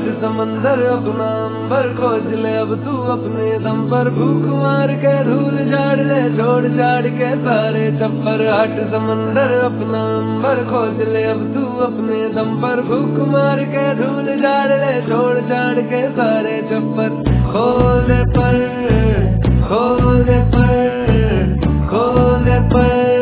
समंदर अपना अंबर खोज ले अब तू अपने दम पर। भूख मार के धूल झाड़ ले, छोड़ छाड़ के सारे चप्पर। हट समंदर अपना अंबर खोज ले अब तू अपने दम पर। भूख मार के धूल झाड़ ले, छोड़ छाड़ के सारे चप्पर। खोल पर खोल पर खोल पर